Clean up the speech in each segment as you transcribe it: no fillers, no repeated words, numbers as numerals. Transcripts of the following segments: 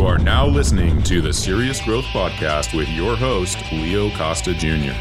are now listening to the Serious Growth Podcast with your host, Leo Costa Jr.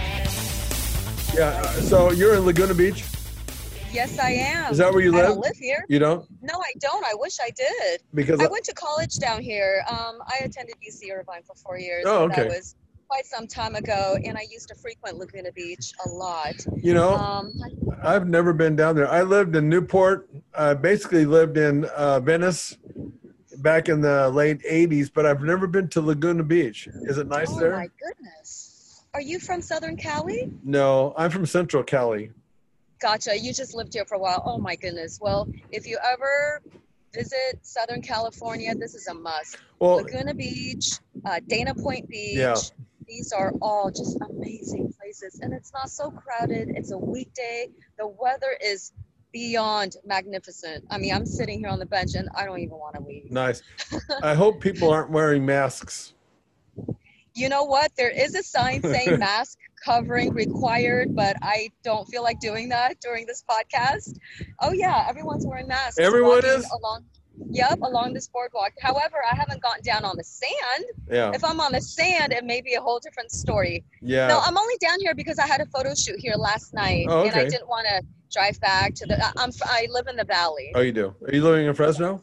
Yeah, so you're in Laguna Beach? Yes, I am. Is that where you live? I don't live here. You don't? No, I don't. I wish I did. Because I went to college down here. I attended UC Irvine for 4 years. Oh, and okay. that was quite some time ago, and I used to frequent Laguna Beach a lot. You know, I've never been down there. I lived in Newport. I basically lived in Venice back in the late 80s, but I've never been to Laguna Beach. Is it nice there? Oh, my goodness. Are you from Southern Cali? No, I'm from Central Cali. Gotcha. You just lived here for a while. Oh, my goodness. Well, if you ever visit Southern California, this is a must. Well, Laguna Beach, Dana Point Beach. Yeah. These are all just amazing places. And it's not so crowded. It's a weekday. The weather is beyond magnificent. I mean, I'm sitting here on the bench and I don't even want to leave. Nice. I hope people aren't wearing masks. You know what? There is a sign saying mask covering required, but I don't feel like doing that during this podcast. Oh yeah, everyone's wearing masks. Everyone is? Along this boardwalk. However, I haven't gotten down on the sand. Yeah. If I'm on the sand, it may be a whole different story. Yeah. No, I'm only down here because I had a photo shoot here last night, Oh, okay. and I didn't want to drive back to the. I live in the valley. Oh, you do? Are you living in Fresno?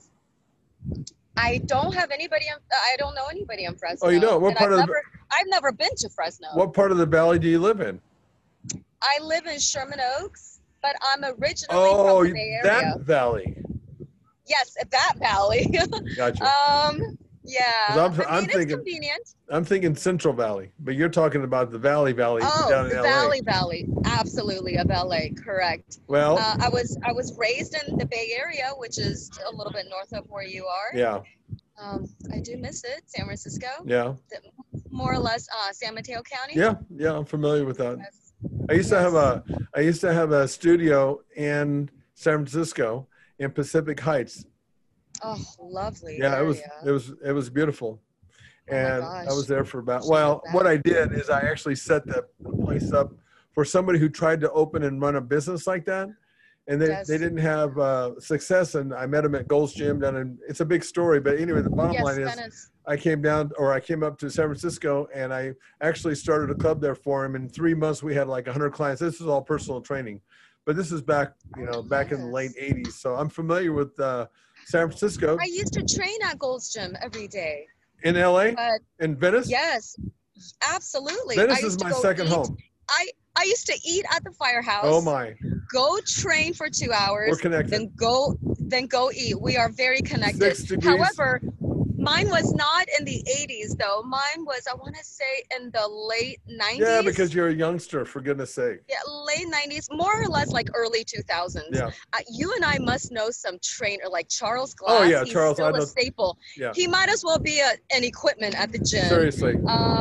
I don't have anybody. I don't know anybody in Fresno. Oh, you don't? What And part I've never been to Fresno. What part of the valley do you live in? I live in Sherman Oaks, but I'm originally from the Bay Area. That valley. Yes, that valley. Gotcha. Yeah. I'm it's thinking, convenient. I'm thinking Central Valley, but you're talking about the Valley Oh, down in the LA. Valley. Absolutely, of LA, correct. Well, I was raised in the Bay Area, which is a little bit north of where you are. yeah, I do miss it, San Francisco. yeah. More or less San Mateo County. Yeah, I'm familiar with that. I used to have a studio in San Francisco in Pacific Heights. Oh, lovely. Yeah, area. it was beautiful. And gosh. I was there for what I did is I actually set the place up for somebody who tried to open and run a business like that. And they didn't have success. And I met him at Gold's Gym down in, it's a big story, but anyway, the bottom line is I came up to San Francisco and I actually started a club there for him. In 3 months, we had like 100 clients. This is all personal training, but this is back in the late 80s. So I'm familiar with San Francisco. I used to train at Gold's Gym every day. In LA? In Venice? Yes, absolutely. Venice is my second home. I used to eat at the Firehouse. Oh my. Go train for 2 hours. We're connected. Then go eat. We are very connected. 6 degrees. However, mine was not in the 80s though. Mine was, I want to say, in the late 90s. Yeah, because you're a youngster, for goodness sake. Yeah, late 90s, more or less like early 2000s. Yeah. You and I must know some trainer, like Charles Glass. Oh yeah, He's Charles. still a staple. Yeah. He might as well be an equipment at the gym. Seriously.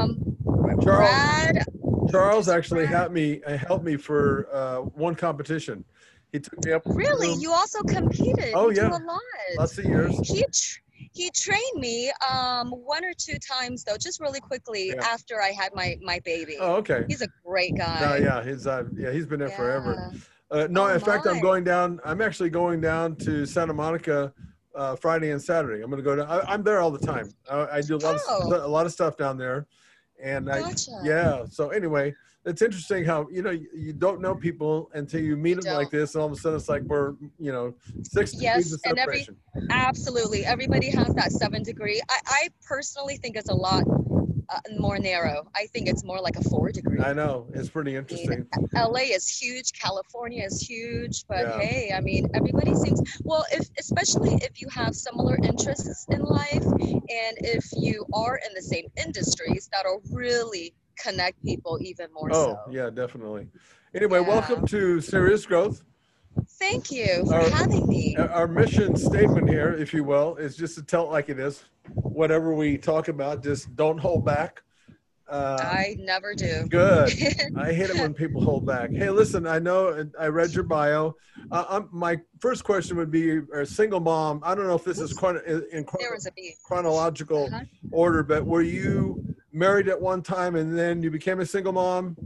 Charles actually helped me for one competition. He took me up. Really? You also competed? Oh, you yeah. do a lot. Lots of years. He trained me 1 or 2 times though, just really quickly after I had my baby. Oh, okay. He's a great guy. He's been there forever. In fact, I'm actually going down to Santa Monica Friday and Saturday. I'm going to go down. I'm there all the time. I do a lot of stuff down there. And Gotcha. So anyway, it's interesting how, you don't know people until you meet them like this. And all of a sudden it's like we're, 6 degrees of separation. Absolutely. Everybody has that 7 degree. I personally think it's a lot more narrow. I think it's more like a 4 degree. I know. It's pretty interesting. LA is huge. California is huge. But hey, I mean, everybody seems, especially if you have similar interests in life and if you are in the same industries, that'll really connect people even more so. Oh, yeah, definitely. Anyway, welcome to Serious Growth. Thank you for having me. Our mission statement here, if you will, is just to tell it like it is. Whatever we talk about, just don't hold back. I never do. Good. I hate it when people hold back. Hey, listen, I know I read your bio. My first question would be, a single mom. I don't know if this is in chronological order, but were you married at one time and then you became a single mom?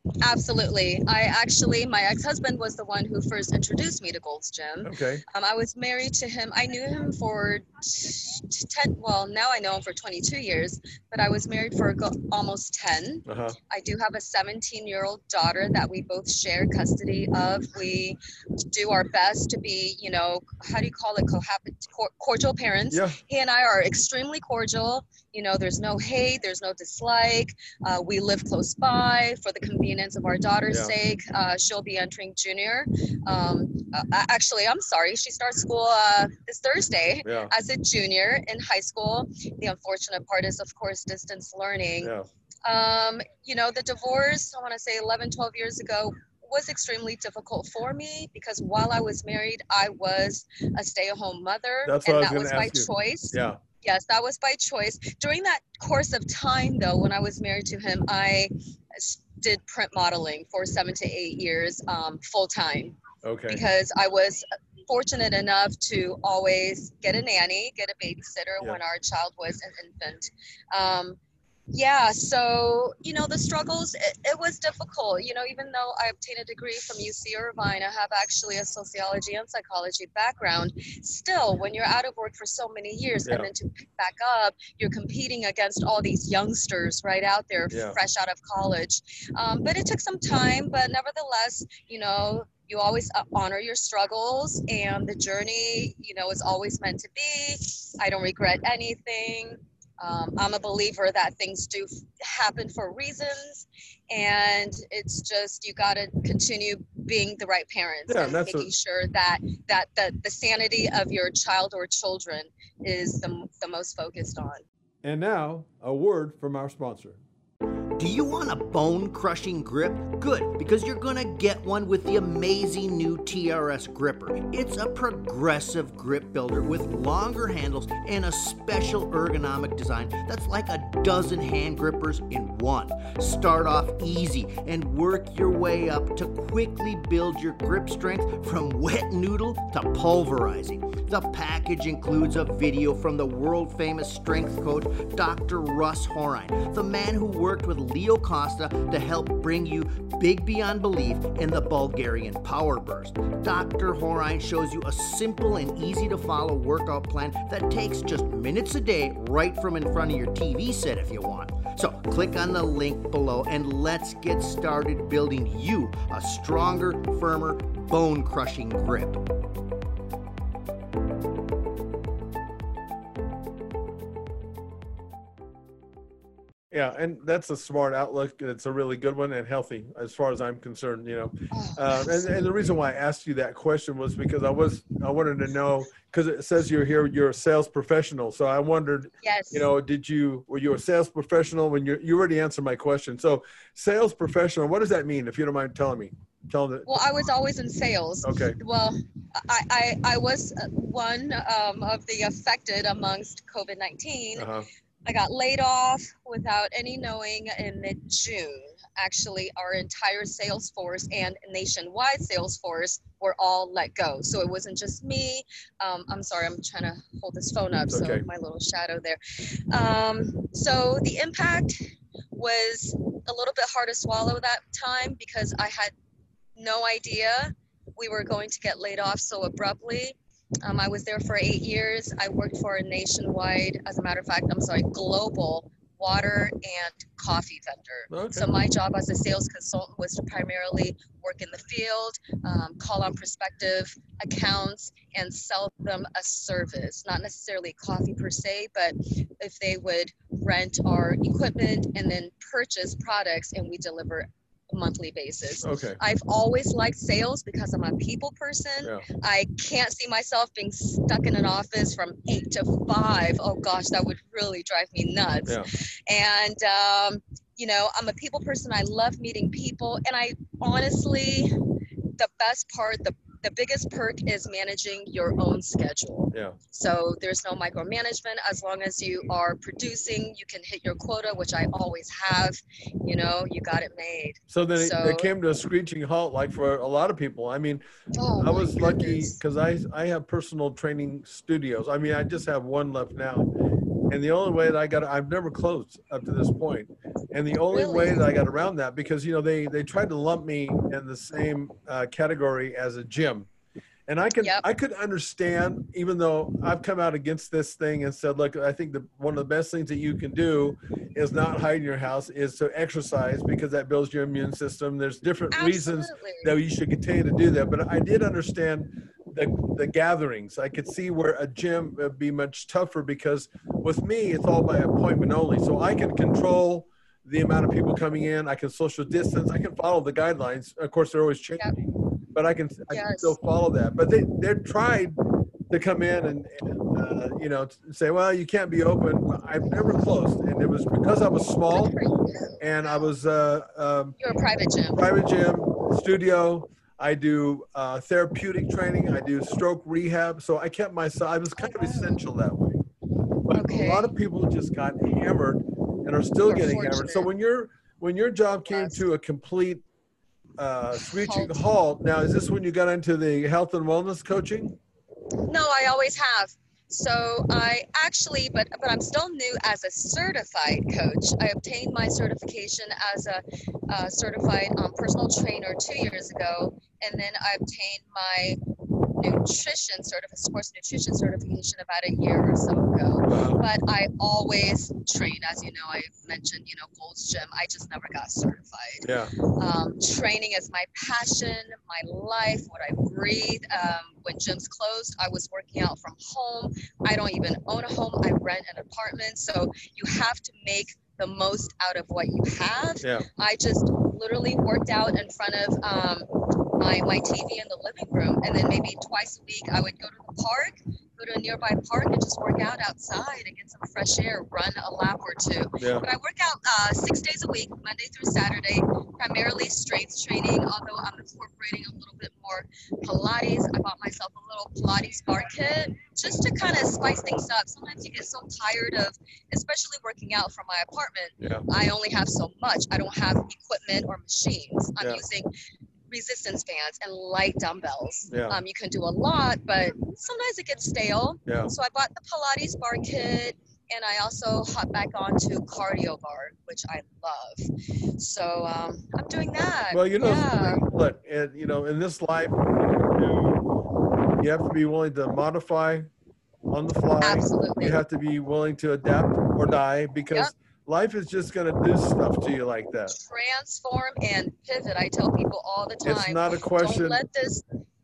Absolutely. My ex-husband was the one who first introduced me to Gold's Gym. Okay. I was married to him. I knew him for 10, well, now I know him for 22 years, but I was married for almost 10. Uh-huh. I do have a 17-year-old daughter that we both share custody of. We do our best to be, how do you call it? Cordial parents. Yeah. He and I are extremely cordial. There's no hate, there's no dislike. We live close by for the convenience of our daughter's sake. She'll be entering junior. Actually, I'm sorry. She starts school this Thursday as a junior in high school. The unfortunate part is, of course, distance learning. The divorce, I want to say 11, 12 years ago, was extremely difficult for me because while I was married, I was a stay-at-home mother. That's what and that was by choice. Yeah. Yes, that was by choice. During that course of time, though, when I was married to him, I did print modeling for 7 to 8 years full time. Okay. Because I was fortunate enough to always get a nanny, get a babysitter when our child was an infant. So, the struggles, it was difficult, even though I obtained a degree from UC Irvine, I have actually a sociology and psychology background. Still, when you're out of work for so many years and then to pick back up, you're competing against all these youngsters right out there, fresh out of college. But it took some time, but nevertheless, you always honor your struggles, and the journey, is always meant to be. I don't regret anything. I'm a believer that things do happen for reasons, and it's just you got to continue being the right parents and making sure that the sanity of your child or children is the most focused on. And now, a word from our sponsor. Do you want a bone-crushing grip? Good, because you're gonna get one with the amazing new TRS gripper. It's a progressive grip builder with longer handles and a special ergonomic design that's like a dozen hand grippers in one. Start off easy and work your way up to quickly build your grip strength from wet noodle to pulverizing. The package includes a video from the world-famous strength coach, Dr. Russ Horine, the man who worked with Leo Costa to help bring you big beyond belief in the Bulgarian Power Burst. Dr. Horine shows you a simple and easy to follow workout plan that takes just minutes a day right from in front of your TV set if you want. So click on the link below and let's get started building you a stronger, firmer, bone-crushing grip. Yeah, and that's a smart outlook. It's a really good one and healthy as far as I'm concerned, And the reason why I asked you that question was because I wanted to know, because it says you're a sales professional. So I wondered, were you a sales professional when you already answered my question. So sales professional, what does that mean? If you don't mind telling me. Well, I was always in sales. Okay. Well, I was one of the affected amongst COVID-19. Uh-huh. I got laid off without any knowing in mid-June. Actually, our entire sales force and nationwide sales force were all let go. So it wasn't just me. I'm sorry, I'm trying to hold this phone up, so my little shadow there. So the impact was a little bit hard to swallow that time because I had no idea we were going to get laid off so abruptly. I was there for 8 years. I worked for a nationwide, global water and coffee vendor. Okay. So my job as a sales consultant was to primarily work in the field, call on prospective accounts and sell them a service, not necessarily coffee per se, but if they would rent our equipment and then purchase products and we deliver monthly basis. Okay. I've always liked sales because I'm a people person. Yeah. I can't see myself being stuck in an office from 8 to 5. Oh gosh, that would really drive me nuts. Yeah. And I'm a people person. I love meeting people, and I honestly, the best part, the biggest perk is managing your own schedule. Yeah. So there's no micromanagement. As long as you are producing, you can hit your quota, which I always have. You got it made. So then it came to a screeching halt, like for a lot of people. I mean, I was lucky because I have personal training studios. I mean, I just have one left now. And the only way that I've never closed up to this point. And the only way that I got around that, because, you know, they tried to lump me in the same category as a gym. And I could understand, even though I've come out against this thing and said, look, I think one of the best things that you can do is not hide in your house, is to exercise, because that builds your immune system. There's different reasons that you should continue to do that. But I did understand the gatherings. I could see where a gym would be much tougher, because with me, it's all by appointment only. So I can control the amount of people coming in. I can social distance. I can follow the guidelines. Of course, they're always changing. But I can still follow that. But they tried to come in and you know, say, well, you can't be open. I've never closed, and it was because I was small, and I was you're a private gym. Private gym, studio. I do therapeutic training. I do stroke rehab. So I kept myself. I was kind of essential that way. But a lot of people just got hammered and are still getting hammered. So when your job came to a complete screeching halt. Now, is this when you got into the health and wellness coaching? No, I always have. So I actually, but I'm still new as a certified coach. I obtained my certification as a certified personal trainer 2 years ago, and then I obtained my sports nutrition certification about a year or so ago. But I always train, as you know, I mentioned, you know, Gold's Gym. I just never got certified. Yeah. Training is my passion, my life, what I breathe. When gyms closed, I was working out from home. I don't even own a home. I rent an apartment. So you have to make the most out of what you have. Yeah. I just literally worked out in front of my TV in the living room, and then maybe twice a week I would go to the park, go to a nearby park and just work out outside and get some fresh air, run a lap or two. Yeah. But I work out 6 days a week, Monday through Saturday, primarily strength training, although I'm incorporating a little bit more Pilates. I bought myself a little Pilates bar kit just to kind of spice things up. Sometimes you get so tired of, especially working out from my apartment, I only have so much. I don't have equipment or machines. I'm using resistance bands and light dumbbells. You can do a lot, but sometimes it gets stale. So I bought the Pilates bar kit, and I also hop back onto cardio bar, which I love. So I'm doing that. Well, you know, look, you know, in this life, you have to be willing to modify on the fly. Absolutely. You have to be willing to adapt or die, because life is just going to do stuff to you like that. Transform and pivot. I tell people all the time. It's not a question. Don't let this.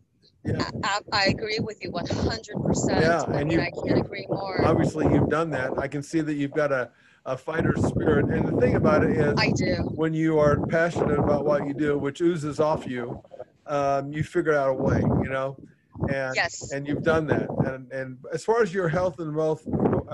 I agree with you 100%. Yeah, and I can't agree more. Obviously, you've done that. I can see that you've got a fighter spirit. And the thing about it is, I do. When you are passionate about what you do, which oozes off you, you figure out a way, you know. And and you've done that. And as far as your health and wellness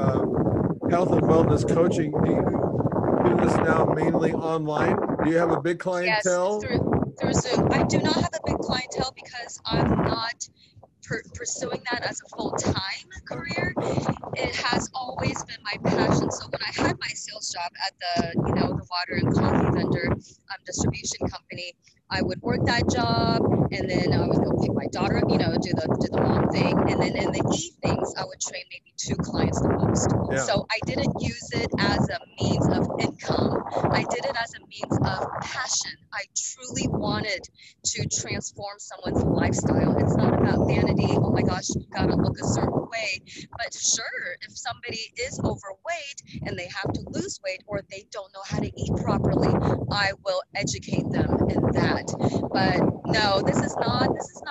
coaching, do you do this now mainly online? Do you have a big clientele? Yes, through Zoom. I do not have a big clientele because I'm not pursuing that as a full-time career. It has always been my passion. So when I had my sales job at the water and coffee vendor distribution company, I would work that job, and then I would go pick my daughter up, do the mom thing, and then in the evenings I would train maybe 2 clients the most. So I didn't use it as a means of income. I did it as a means of passion. I truly wanted to transform someone's lifestyle. It's not about vanity. Oh my gosh, you gotta look a certain way. But sure, if somebody is overweight and they have to lose weight, or they don't know how to eat properly, I will educate them in that. But no, this is not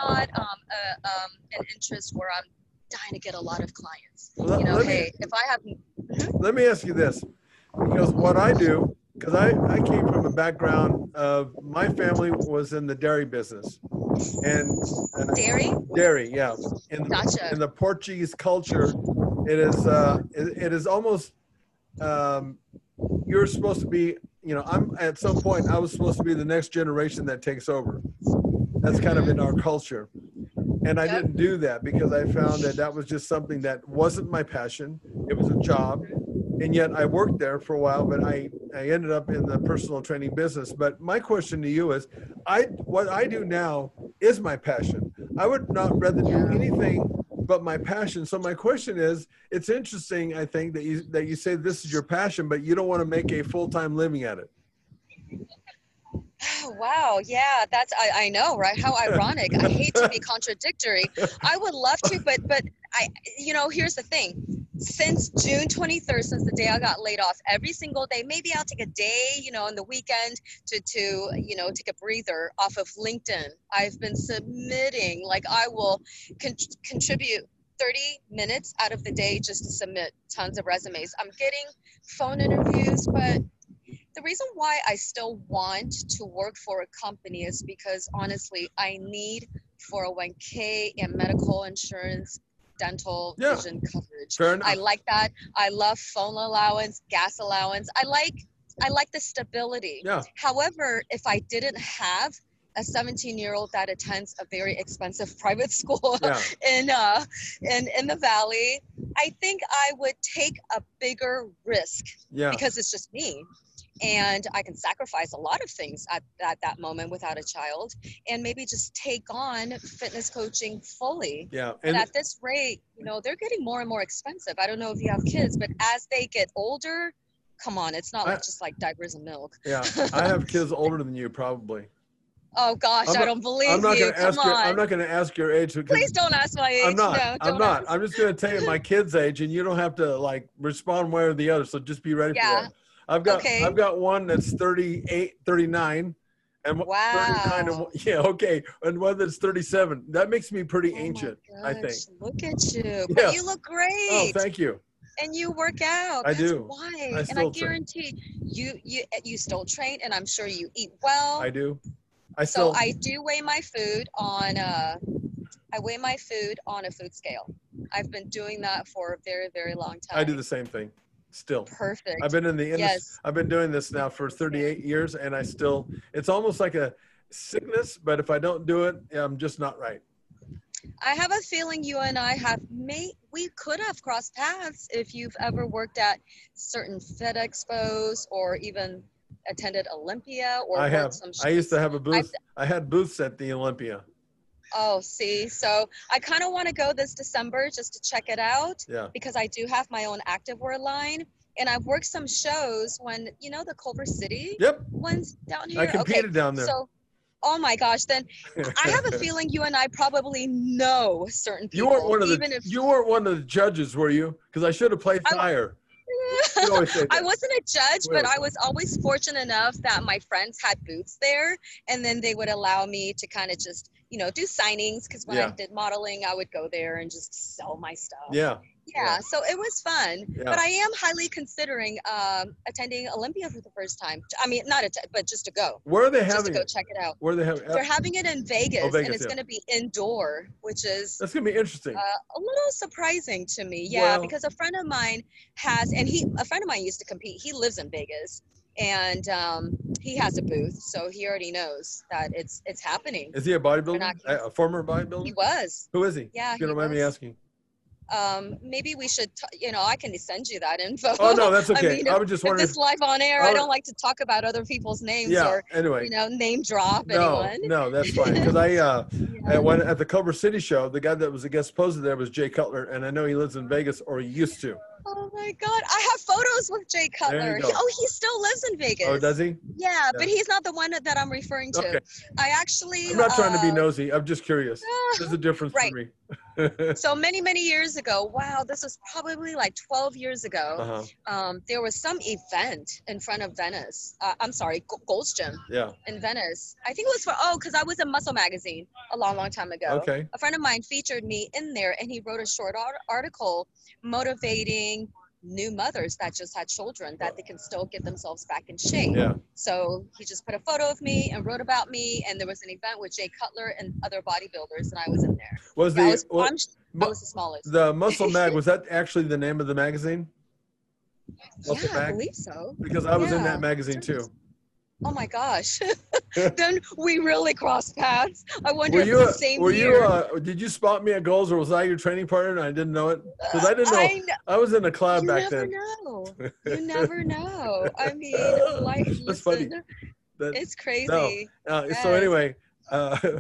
an interest where I'm dying to get a lot of clients. If I have. Let me ask you this, because what I do, because I came from a background of, my family was in the dairy business. And dairy, yeah. In the Portuguese culture, it is almost, you're supposed to be, I'm at some point, I was supposed to be the next generation that takes over. That's kind of in our culture. And I didn't do that because I found that was just something that wasn't my passion. It was a job. And yet I worked there for a while, but I ended up in the personal training business. But my question to you is, what I do now is my passion. I would not rather do anything but my passion. So my question is, it's interesting, I think, that you say this is your passion, but you don't want to make a full-time living at it. Wow. Yeah, I know, right? How ironic. I hate to be contradictory. I would love to, but here's the thing. Since June 23rd, since the day I got laid off, every single day, maybe I'll take a day, on the weekend to take a breather off of LinkedIn. I've been submitting, like I will contribute 30 minutes out of the day just to submit tons of resumes. I'm getting phone interviews, but the reason why I still want to work for a company is because honestly, I need 401k and medical insurance, dental, vision coverage. Fair enough. I like that. I love phone allowance, gas allowance. I like the stability. Yeah. However, if I didn't have a 17-year-old that attends a very expensive private school in the Valley, I think I would take a bigger risk because it's just me. And I can sacrifice a lot of things at that moment without a child, and maybe just take on fitness coaching fully. Yeah. And at this rate, they're getting more and more expensive. I don't know if you have kids, but as they get older, come on, it's not just like diapers and milk. Yeah. I have kids older than you, probably. Oh gosh, I don't believe you. I'm not going to ask your age. Please don't ask my age. I'm not. No, I'm not. I'm just going to tell you my kid's age, and you don't have to respond one or the other. So just be ready for that. I've got one that's 38, 39, and 39. And one that's 37. That makes me pretty ancient, I think. Look at you. But you look great. Oh, thank you. And you work out. I do. Why? And I guarantee you still train, and I'm sure you eat well. I do. I do weigh my food on a food scale. I've been doing that for a very, very long time. I do the same thing. Still. Perfect. I've been in the industry. Yes. I've been doing this now for 38 years, and it's almost like a sickness, but if I don't do it, I'm just not right. I have a feeling you and I we could have crossed paths if you've ever worked at certain Fit Expos or even attended Olympia or I have. Some I used to have a booth. I had booths at the Olympia. Oh, see, so I kind of want to go this December just to check it out because I do have my own activewear line, and I've worked some shows when, the Culver City ones down here. I competed down there. So, oh my gosh, then I have a feeling you and I probably know certain people. You weren't one of the judges, were you? Because I should have played fire. I wasn't a judge, but I was always fortunate enough that my friends had booths there, and then they would allow me to kind of just, do signings, because when I did modeling, I would go there and just sell my stuff. Yeah, so it was fun. But I am highly considering attending Olympia for the first time. I mean, but just to go. Where are they having it? Just to go check it out. Where are they having it? They're having it in Vegas, and it's going to be indoor, which is... That's going to be interesting. A little surprising to me, because a friend of mine used to compete. He lives in Vegas, and he has a booth, so he already knows that it's happening. Is he a bodybuilder? A former bodybuilder? He was. Who is he? Yeah, if you don't mind me asking. Maybe we should, I can send you that info. Oh, no, that's okay. I was just wondering. If it's live on air, I don't like to talk about other people's names or, name drop anyone. No, that's fine. Because at the Culver City show, the guy that was a guest poser there was Jay Cutler, and I know he lives in Vegas, or he used to. Oh my God, I have photos with Jay Cutler. He still lives in Vegas. Oh, does he? Yeah, but he's not the one that I'm referring to. Okay. I'm not trying to be nosy. I'm just curious. There's a difference for me. So many, many years ago, wow, this was probably like 12 years ago, there was some event in front of Venice. Gold's Gym in Venice. I think it was because I was in Muscle Magazine a long, long time ago. Okay. A friend of mine featured me in there, and he wrote a short article motivating new mothers that just had children that they can still get themselves back in shape. Yeah. So he just put a photo of me and wrote about me, and there was an event with Jay Cutler and other bodybuilders, and I was in there. I was the smallest. The Muscle Mag, was that actually the name of the magazine? Muscle Mag? I believe so. Because I was in that magazine too. Oh my gosh. Then we really crossed paths. I wonder if it's the same year. Did you spot me at Goals, or was I your training partner and I didn't know it? Because I didn't know. I was in a cloud back then. You never know. I mean, that's funny. It's crazy. No. So anyway,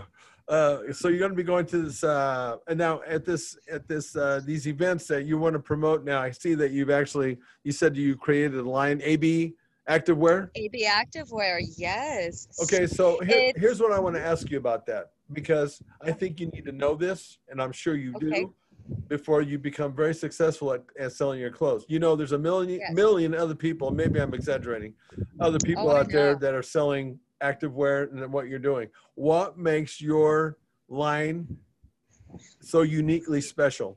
So you're going to be going to this, and now at these events that you want to promote. Now I see that you said you created a line, AB Activewear. AB Activewear, yes. Okay, so here's what I want to ask you about that, because I think you need to know this, and I'm sure you do, before you become very successful at selling your clothes. You know, there's a million other people, maybe I'm exaggerating, other people out there that are selling activewear and what you're doing. What makes your line so uniquely special?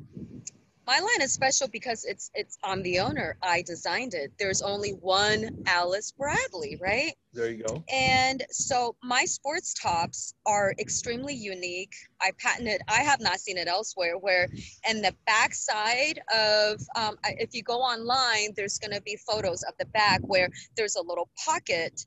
My line is special because I'm the owner. I designed it. There's only one Alice Bradley, right? There you go. And so my sports tops are extremely unique. I patented, I have not seen it elsewhere, where in the back side of, if you go online, there's going to be photos of the back where there's a little pocket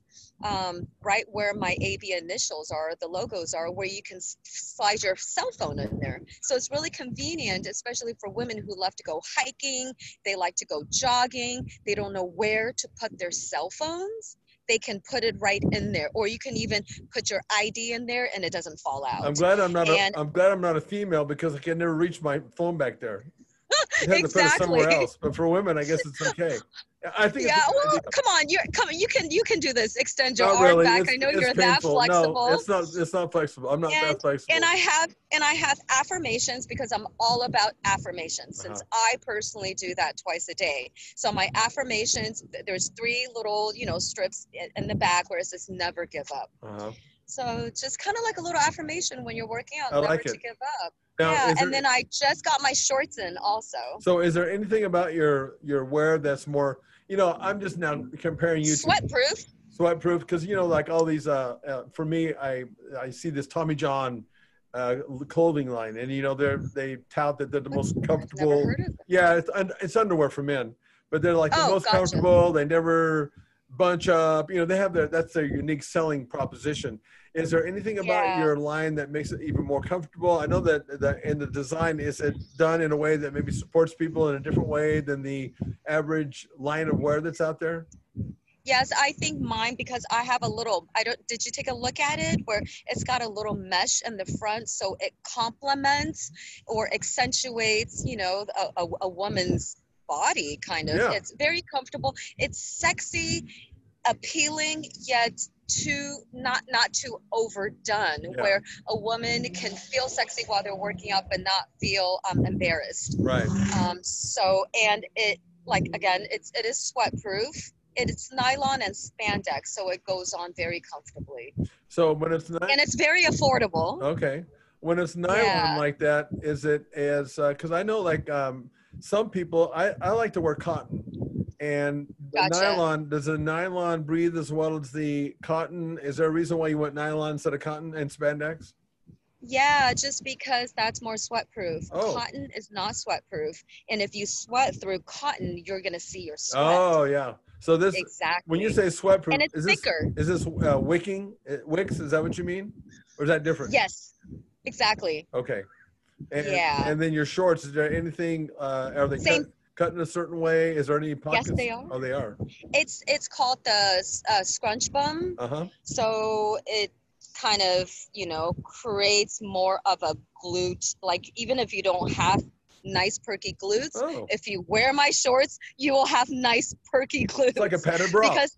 right where my AB initials are, the logos are, where you can slide your cell phone in there. So it's really convenient, especially for women who love to go hiking, they like to go jogging, they don't know where to put their cell phones. They can put it right in there, or you can even put your ID in there and it doesn't fall out. I'm glad I'm not a female, because I can never reach my phone back there. You have to put it somewhere else. But for women, I guess it's okay. I think. Yeah, well, come on, you can do this. Extend your arm back. I know you're that flexible. No, it's not flexible. I'm not that flexible. And I have affirmations, because I'm all about affirmations, since I personally do that twice a day. So my affirmations, there's 3 little, strips in the back where it says never give up. So just kind of like a little affirmation when you're working out, never to give up. Now, and then I just got my shorts in also. So is there anything about your wear that's more, I'm just now comparing you Sweatproof. Sweatproof, because, like all these, for me, I see this Tommy John clothing line, and, they tout that they're the most comfortable. Never heard of it. Yeah, it's underwear for men, but they're like the most comfortable. They never bunch up, they have that's their unique selling proposition. Is there anything about your line that makes it even more comfortable? I know that in the design, is it done in a way that maybe supports people in a different way than the average line of wear that's out there? Yes, I think mine, because I have a little, did you take a look at it, where it's got a little mesh in the front, so it complements or accentuates, a woman's body, kind of. Yeah. It's very comfortable. It's sexy, appealing, yet not too overdone, where a woman can feel sexy while they're working out but not feel embarrassed. Right. So, and it, again, it is sweat proof. It's nylon and spandex, so it goes on very comfortably. So when it's and it's very affordable. Okay. When it's nylon like that, is it as because I know some people, I like to wear cotton. And the nylon, does the nylon breathe as well as the cotton? Is there a reason why you went nylon instead of cotton and spandex? Yeah, just because that's more sweat proof. Cotton is not sweat proof. And if you sweat through cotton, you're going to see your sweat. Oh, yeah. So this, exactly. When you say sweat proof, and it's thicker. Is this wicking? Wicks, is that what you mean? Or is that different? Yes, exactly. Okay. And then your shorts, is there anything, are they cut in a certain way? Is there any pockets? Yes, they are. Oh, they are. It's called the scrunch bum. So it kind of, creates more of a glute. Like, even if you don't have nice perky glutes, if you wear my shorts, you will have nice perky glutes. It's like a padded bra. Because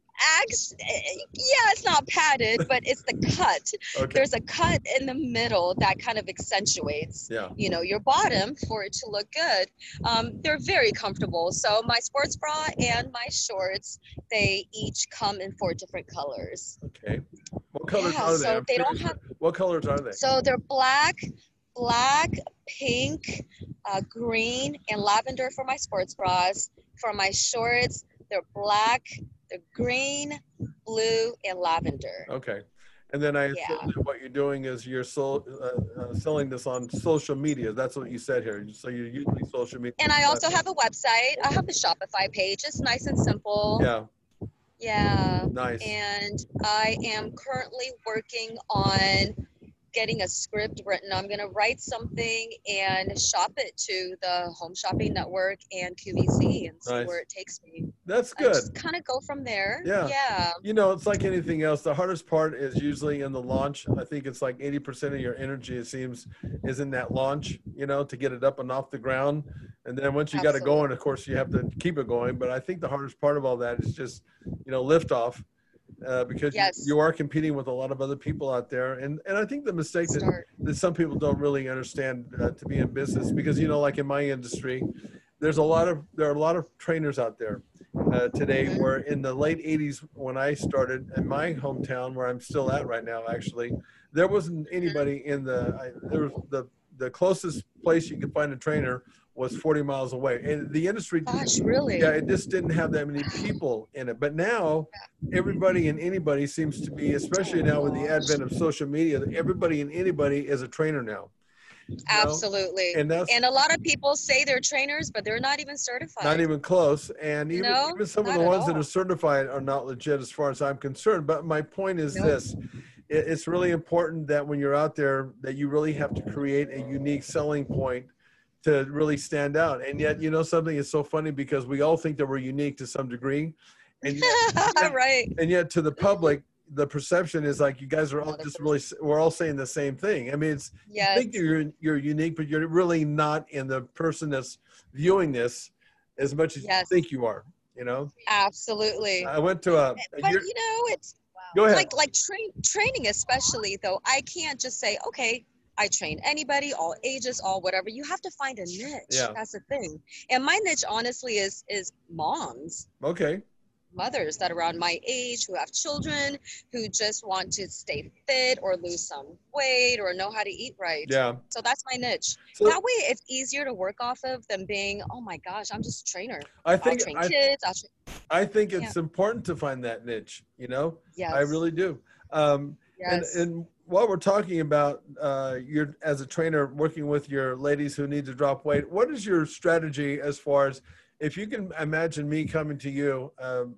it's not padded, but it's the cut. There's a cut in the middle that kind of accentuates, your bottom for it to look good. They're very comfortable. So my sports bra and my shorts, they each come in 4 different colors. Okay. What colors are they? So they don't have. What colors are they? So they're black, pink, green, and lavender for my sports bras. For my shorts, they're black, they're green, blue, and lavender. Okay. And then I assume that what you're doing is you're selling this on social media. That's what you said here. So you're using social media. And I also have a website. I have a Shopify page. It's nice and simple. Yeah. Nice. And I am currently working on getting a script written. I'm going to write something and shop it to the Home Shopping Network and QVC and see where it takes me. That's good. Just kind of go from there. Yeah. Yeah. You know, it's like anything else. The hardest part is usually in the launch. I think it's like 80% of your energy, it seems, is in that launch, you know, to get it up and off the ground. And then once you got it going, of course, you have to keep it going. But I think the hardest part of all that is just, you know, lift-off. Because you are competing with a lot of other people out there. And I think the mistake that some people don't really understand to be in business, because, you know, like in my industry, there are a lot of trainers out there today, where in the late 80s, when I started in my hometown, where I'm still at right now, actually, there wasn't anybody the closest place you could find a trainer was 40 miles away. And the industry, really? Yeah, it just didn't have that many people in it. But now everybody and anybody seems to be, especially now with the advent of social media, everybody and anybody is a trainer now. Absolutely. And a lot of people say they're trainers, but they're not even certified. Not even close. And even some of the ones that are certified are not legit as far as I'm concerned. But my point is this. It's really important that when you're out there, that you really have to create a unique selling point to really stand out. And yet, you know, something is so funny, because we all think that we're unique to some degree. And yet, right. And yet to the public, the perception is like, you guys are all just really, we're all saying the same thing. I mean, it's, you think you're unique, but you're really not in the person that's viewing this as much as you think you are, you know? Absolutely. I went to but you know, it's go ahead. Like training, especially though, I can't just say, okay, I train anybody, all ages, all whatever. You have to find a niche. Yeah. That's the thing. And my niche, honestly, is moms. Okay. Mothers that are around my age, who have children, who just want to stay fit or lose some weight or know how to eat right. Yeah. So that's my niche. So that way it's easier to work off of than being, oh my gosh, I'm just a trainer. I think it's important to find that niche, you know? Yes. I really do. And while we're talking about you're as a trainer working with your ladies who need to drop weight, what is your strategy as far as, if you can imagine me coming to you,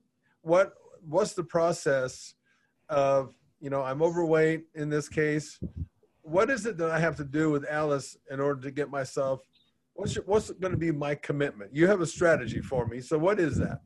what's the process of, you know, I'm overweight in this case. What is it that I have to do with Alice in order to get myself, what's going to be my commitment? You have a strategy for me. So what is that?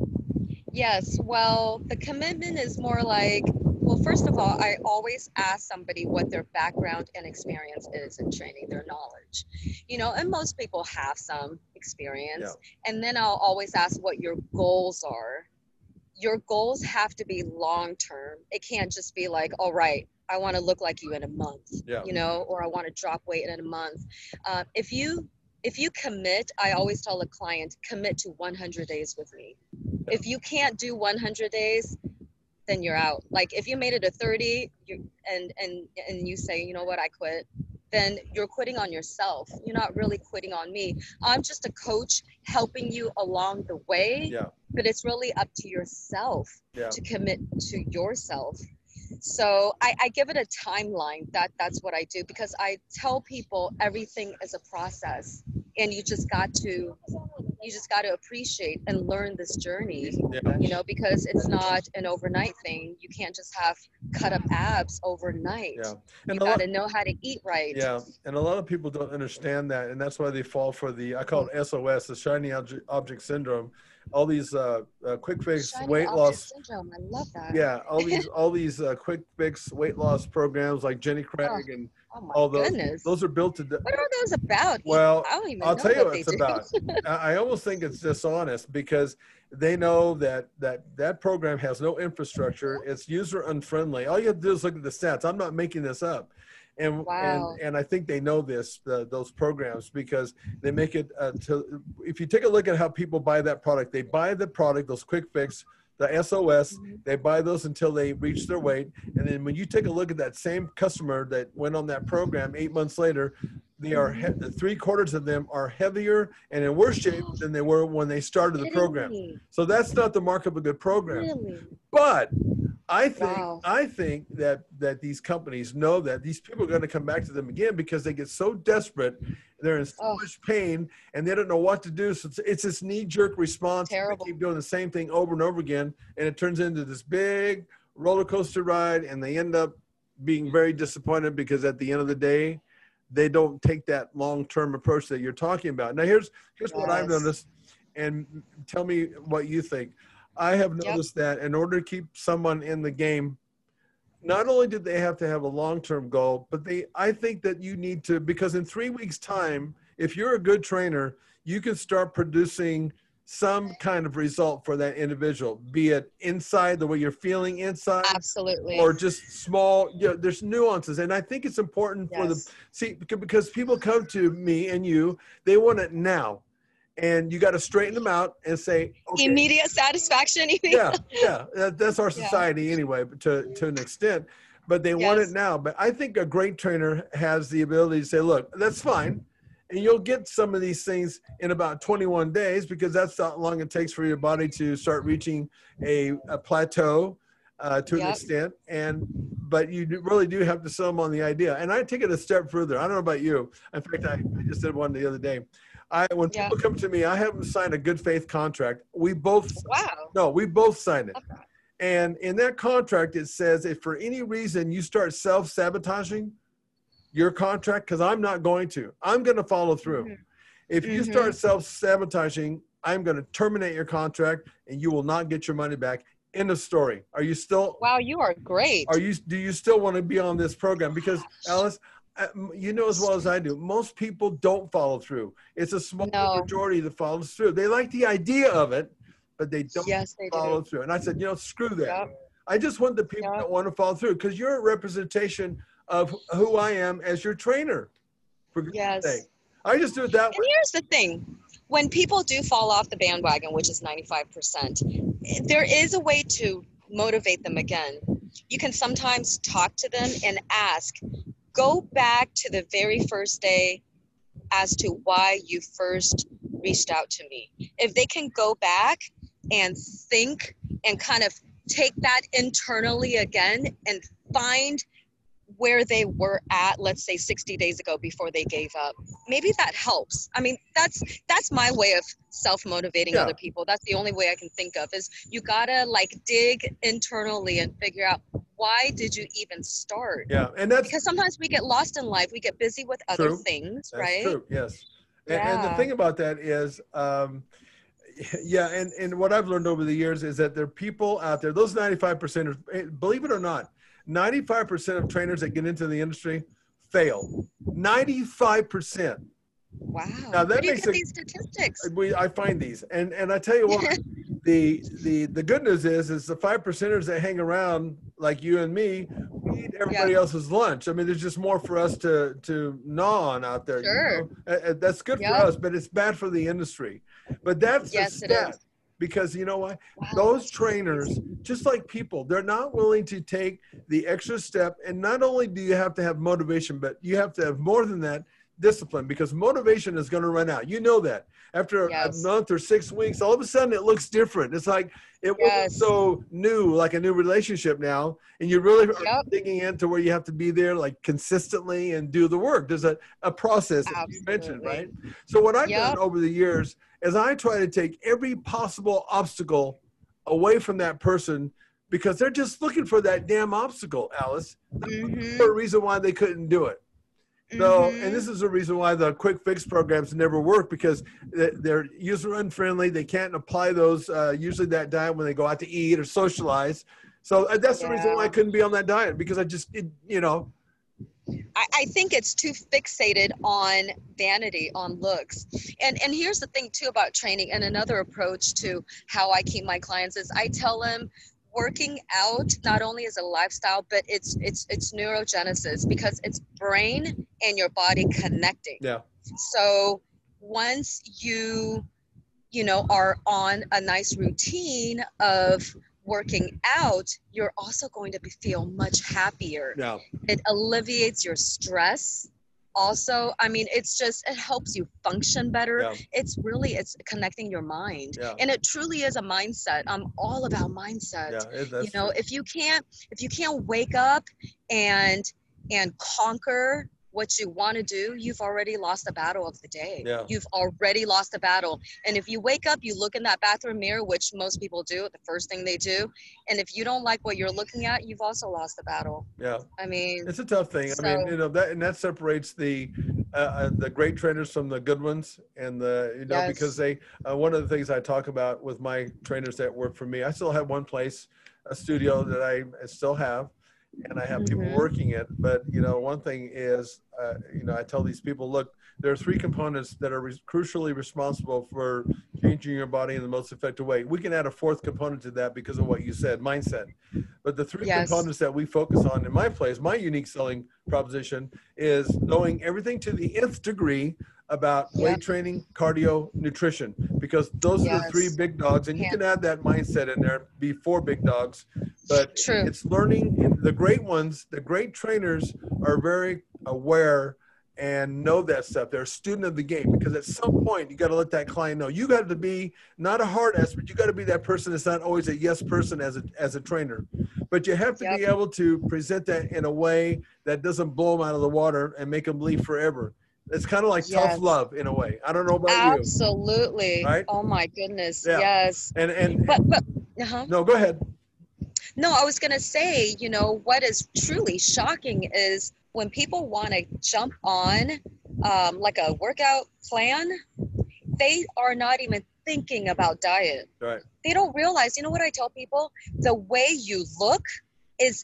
Yes. Well, the commitment is more like, well, first of all, I always ask somebody what their background and experience is in training, their knowledge, you know, and most people have some experience. Yeah. And then I'll always ask what your goals are. Your goals have to be long-term. It can't just be like, all right, I want to look like you in a month, you know, or I want to drop weight in a month. If you commit, I always tell a client, commit to 100 days with me. Yeah. If you can't do 100 days, then you're out. Like if you made it to 30 and you say, you know what, I quit, then you're quitting on yourself. You're not really quitting on me. I'm just a coach helping you along the way, but it's really up to yourself to commit to yourself. So I give it a timeline. That's what I do, because I tell people everything is a process, and you just got to appreciate and learn this journey, you know, because it's not an overnight thing. You can't just have cut up abs overnight. Yeah. And you got to know how to eat right. Yeah. And a lot of people don't understand that. And that's why they fall for I call it SOS, the shiny object syndrome. All these quick fix weight loss syndrome. I love that. Yeah, all these quick fix weight loss programs like Jenny Craig and all those. Goodness. Those are built to. What are those about? Well, I don't even I'll know tell you what they it's do. about. I almost think it's dishonest, because they know that program has no infrastructure. It's user unfriendly. All you have to do is look at the stats. I'm not making this up. And I think they know this, those programs, because they make it if you take a look at how people buy that product, they buy the product, those quick fix, the SOS, they buy those until they reach their weight. And then when you take a look at that same customer that went on that program 8 months later, they are 3/4 of them are heavier and in worse shape than they were when they started the program. So that's not the mark of a good program. Really? But I think that these companies know that these people are going to come back to them again, because they get so desperate, they're in so much pain, and they don't know what to do. So it's this knee-jerk response. Terrible. They keep doing the same thing over and over again, and it turns into this big roller coaster ride, and they end up being very disappointed, because at the end of the day, they don't take that long-term approach that you're talking about. Now, here's what I've noticed, and tell me what you think. I have noticed that in order to keep someone in the game, not only did they have to have a long-term goal, but I think that you need to, because in 3 weeks' time, if you're a good trainer, you can start producing some kind of result for that individual, be it inside, the way you're feeling inside. Absolutely. Or just small, there's nuances. And I think it's important for because people come to me and you, they want it now. And you got to straighten them out and say, okay, immediate satisfaction. That's our society anyway, to an extent, but they want it now. But I think a great trainer has the ability to say, look, that's fine. And you'll get some of these things in about 21 days, because that's how long it takes for your body to start reaching a plateau to an extent. But you really do have to sell them on the idea. And I take it a step further. I don't know about you. In fact, I just did one the other day. When people come to me, I have them sign a good faith contract. We both sign it. Okay. And in that contract, it says if for any reason you start self-sabotaging your contract, because I'm not going to, I'm going to follow through. Mm-hmm. If you start self-sabotaging, I'm going to terminate your contract and you will not get your money back. End of story. Are you still? Wow, you are great. Do you still want to be on this program? Because Alice, you know as well as I do, most people don't follow through. It's a small majority that follows through. They like the idea of it, but they don't follow through. And I said, screw that. Yep. I just want the people that want to follow through, because you're a representation of who I am as your trainer. For goodness sake. I just do it that way. And here's the thing. When people do fall off the bandwagon, which is 95%, there is a way to motivate them again. You can sometimes talk to them and ask, go back to the very first day as to why you first reached out to me. If they can go back and think and kind of take that internally again and find where they were at, let's say 60 days ago before they gave up, maybe that helps. I mean, that's my way of self-motivating other people. That's the only way I can think of, is you gotta dig internally and figure out, why did you even start? Yeah, and that's because sometimes we get lost in life. We get busy with other things, right? True. Yes. And the thing about that is, and what I've learned over the years is that there are people out there, those 95%, believe it or not, 95% of trainers that get into the industry fail. 95%. Wow. Now, that Where do you makes get these statistics? I find these, and I tell you what, the good news is the 5%ers that hang around like you and me, we eat everybody else's lunch. I mean, there's just more for us to gnaw on out there. Sure. That's good for us, but it's bad for the industry. But that's the stat. Because you know what? Wow. Those trainers, just like people, they're not willing to take the extra step. And not only do you have to have motivation, but you have to have more than that, discipline, because motivation is going to run out. You know that. After a month or 6 weeks, all of a sudden it looks different. It's like it wasn't so new, like a new relationship now. And you really are digging into where you have to be there like consistently and do the work. There's a process that you mentioned, right? So what I've done over the years is I try to take every possible obstacle away from that person, because they're just looking for that damn obstacle, Alice. For a reason why they couldn't do it. So, and this is the reason why the quick fix programs never work, because they're user unfriendly. They can't apply those, usually that diet when they go out to eat or socialize. So that's the reason why I couldn't be on that diet, because I just, I think it's too fixated on vanity, on looks. And here's the thing too about training, and another approach to how I keep my clients is I tell them, working out not only is a lifestyle, but it's neurogenesis, because it's brain and your body connecting. Yeah. So once you are on a nice routine of working out, you're also going to feel much happier. Yeah. It alleviates your stress. Also, I mean, it helps you function better. Yeah. It's connecting your mind. Yeah. And it truly is a mindset. I'm all about mindset. Yeah, if you can't wake up and conquer what you want to do, you've already lost the battle of the day. Yeah. You've already lost the battle. And if you wake up, you look in that bathroom mirror, which most people do, the first thing they do. And if you don't like what you're looking at, you've also lost the battle. Yeah. I mean, it's a tough thing. So, I mean, that separates the great trainers from the good ones, and yes. because they one of the things I talk about with my trainers that work for me, I still have one place, a studio that I still have, and I have people working it. But one thing is, I tell these people, look, there are three components that are crucially responsible for changing your body in the most effective way. We can add a fourth component to that because of what you said, mindset. But the three components that we focus on in my place, my unique selling proposition, is knowing everything to the nth degree about weight training, cardio, nutrition, because those are the three big dogs, and you can add that mindset in there, be four big dogs, but it's learning. And the great ones, the great trainers are very aware and know that stuff. They're a student of the game, because at some point you got to let that client know. You got to be not a hard ass, but you got to be that person that's not always a yes person as a trainer. But you have to be able to present that in a way that doesn't blow them out of the water and make them leave forever. It's kind of like tough love in a way. I don't know about you. Absolutely. Right? Oh my goodness. Yeah. Yes. But no, go ahead. No, I was going to say, what is truly shocking is when people want to jump on like a workout plan, they are not even thinking about diet. Right. They don't realize, what I tell people? The way you look is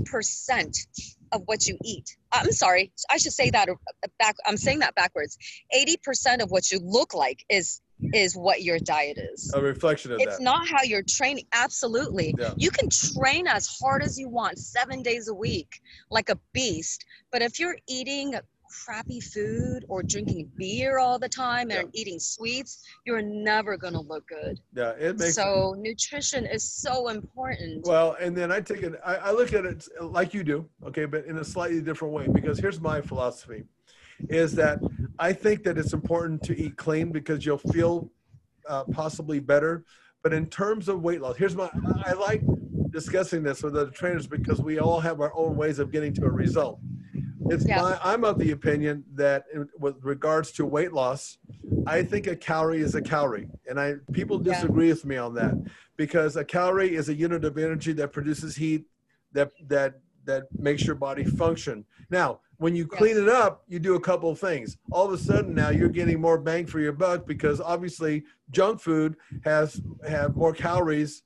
80% of what you eat. I'm sorry, I should say that I'm saying that backwards. 80% of what you look like is what your diet is. A reflection of that. It's not how you're training. Absolutely. Yeah. You can train as hard as you want 7 days a week like a beast, but if you're eating crappy food or drinking beer all the time and eating sweets, you're never going to look good. Yeah, it makes so nutrition is so important. Well, and then I look at it like you do, okay, but in a slightly different way, because here's my philosophy, is that I think that it's important to eat clean because you'll feel possibly better. But in terms of weight loss, I like discussing this with other trainers because we all have our own ways of getting to a result. I'm of the opinion that with regards to weight loss, I think a calorie is a calorie. And people disagree with me on that, because a calorie is a unit of energy that produces heat that makes your body function. Now, when you clean it up, you do a couple of things. All of a sudden now you're getting more bang for your buck, because obviously junk food have more calories,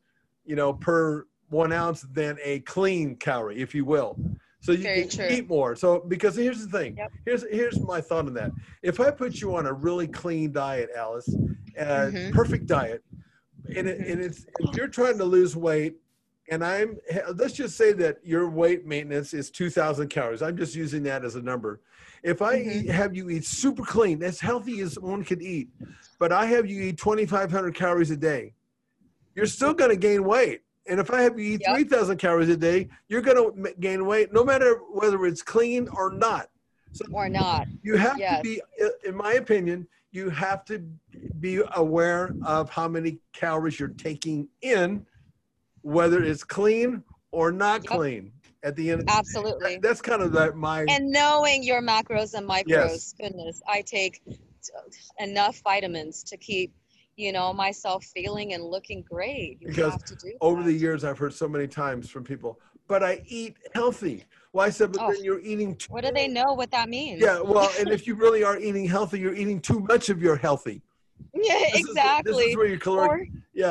per 1 ounce than a clean calorie, if you will. So you can eat more. So, because here's the thing. Here's my thought on that. If I put you on a really clean diet, Alice, perfect diet, and if you're trying to lose weight, and let's just say that your weight maintenance is 2,000 calories. I'm just using that as a number. If I have you eat super clean, as healthy as one could eat, but I have you eat 2,500 calories a day, you're still going to gain weight. And if I have you eat 3,000 calories a day, you're going to gain weight, no matter whether it's clean or not. So you have to be, in my opinion, you have to be aware of how many calories you're taking in, whether it's clean or not clean. At the end, absolutely. That's kind of and knowing your macros and micros. Goodness, I take enough vitamins to keep myself feeling and looking great. Because over the years, I've heard so many times from people, but I eat healthy. Well, I said, but then you're eating too. What do they know what that means? Yeah, well, and if you really are eating healthy, you're eating too much of your healthy. Yeah, exactly. This is where your caloric,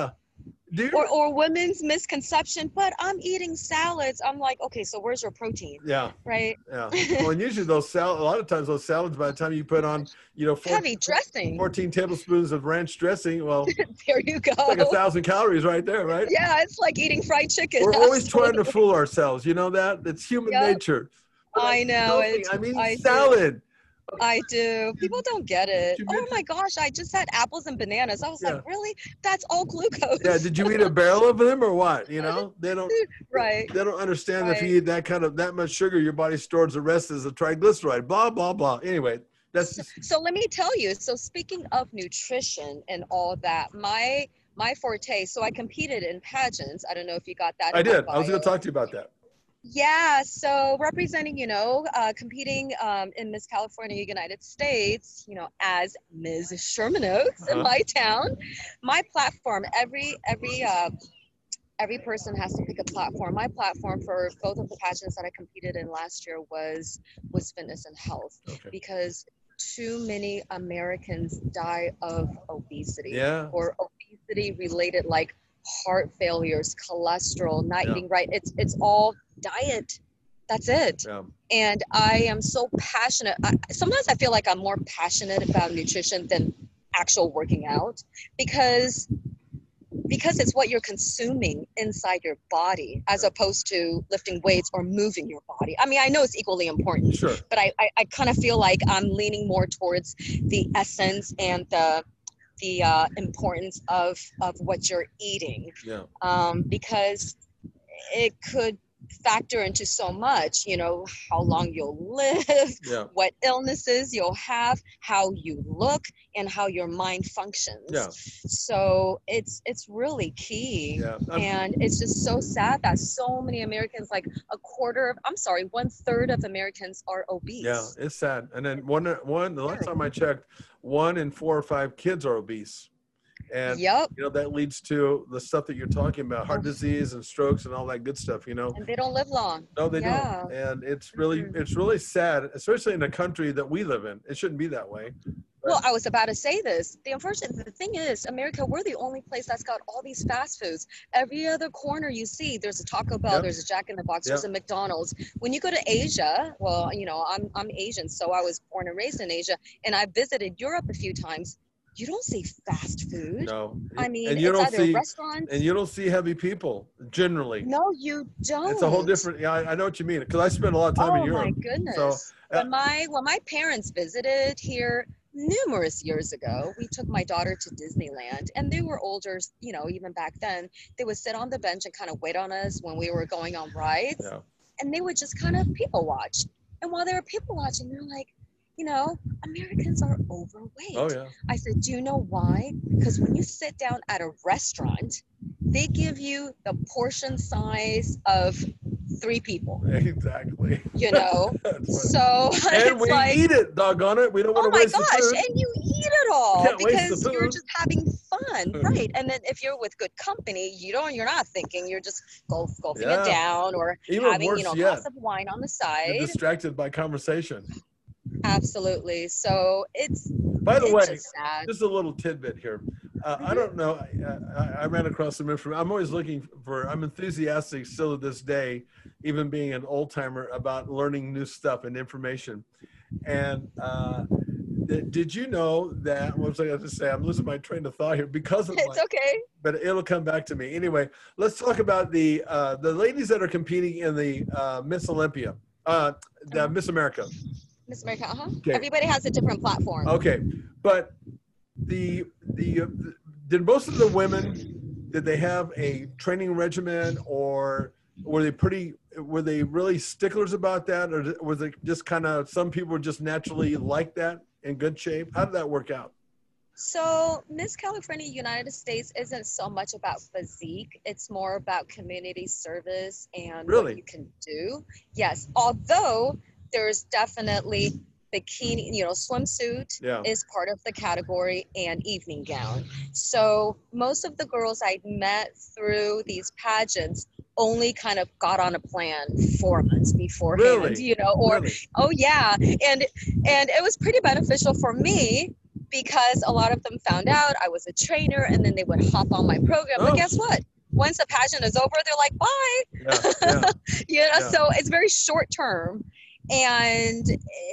or women's misconception, but I'm eating salads. I'm like, okay, so where's your protein? Yeah. Right? Yeah. Well, and usually a lot of times those salads, by the time you put on, heavy dressing, 14 tablespoons of ranch dressing, well, there you go. It's like 1,000 calories right there, right? Yeah, it's like eating fried chicken. We're always trying to fool ourselves. You know that? It's human nature. But I know. I'm eating salad. I do. People don't get it. Oh my gosh, I just had apples and bananas. I was like, really? That's all glucose. Yeah, did you eat a barrel of them or what? They don't They don't understand if you eat that much sugar, your body stores the rest as a triglyceride, blah, blah, blah. Anyway, so let me tell you. So speaking of nutrition and all that, my forte, so I competed in pageants. I don't know if you got that. I did. I was going to talk to you about that. Yeah, so representing, competing in Miss California, United States, as Ms. Sherman Oaks in my town, my platform, every person has to pick a platform. My platform for both of the pageants that I competed in last year was fitness and health, because too many Americans die of obesity or obesity related, like heart failures, cholesterol, not eating right. It's all diet. That's it. And I am so passionate. Sometimes I feel like I'm more passionate about nutrition than actual working out, because it's what you're consuming inside your body as opposed to lifting weights or moving your body. I mean, I know it's equally important, but I kind of feel like I'm leaning more towards the essence and the importance of what you're eating, because it could factor into so much, how long you'll live, what illnesses you'll have, how you look, and how your mind functions. So it's really key. And it's just so sad that so many Americans, like 1/3 of Americans are obese. It's sad. And then the last time I checked, 1 in 4 or 5 kids are obese. And that leads to the stuff that you're talking about, heart disease and strokes and all that good stuff, And they don't live long. No, they don't. And it's really sad, especially in the country that we live in. It shouldn't be that way. Well, I was about to say this. The thing is, America, we're the only place that's got all these fast foods. Every other corner you see, there's a Taco Bell, there's a Jack in the Box, there's a McDonald's. When you go to Asia, well, I'm Asian, so I was born and raised in Asia, and I visited Europe a few times. You don't see fast food. No. I mean, it's either restaurants. And you don't see heavy people, generally. No, you don't. It's a whole different, I know what you mean, because I spent a lot of time in Europe. Oh, my goodness. So, when my parents visited here numerous years ago, we took my daughter to Disneyland, and they were older, even back then. They would sit on the bench and kind of wait on us when we were going on rides. And they would just kind of people watch. And while they were people watching, they're like, Americans are overweight. I said, do you know why? Because when you sit down at a restaurant, they give you the portion size of 3 people. Exactly. So and we eat it, doggone it. We don't want to waste the food. Oh my gosh, and you eat it all because you're just having fun, right? And then if you're with good company, you're not thinking, you're just gulping it down, or even having a glass of wine on the side. You're distracted by conversation. Absolutely. So by the way, just a little tidbit here. I don't know. I ran across some information. I'm always I'm enthusiastic still to this day, even being an old timer, about learning new stuff and information. And did you know that, what was I going to say? I'm losing my train of thought here because of it's okay. But it'll come back to me. Anyway, let's talk about the ladies that are competing in the Miss Olympia, the Miss America. Miss America, Okay. Everybody has a different platform. Okay, but did most of the women, did they have a training regimen, or were they really sticklers about that, or was it just kind of, some people were just naturally like that, in good shape? How did that work out? So Miss California United States isn't so much about physique. It's more about community service and what you can do. Yes, although there's definitely bikini, swimsuit is part of the category, and evening gown. So most of the girls I met through these pageants only kind of got on a plan 4 months beforehand, oh yeah. And it was pretty beneficial for me, because a lot of them found out I was a trainer, and then they would hop on my program. But guess what? Once the pageant is over, they're like, bye. So it's very short term. And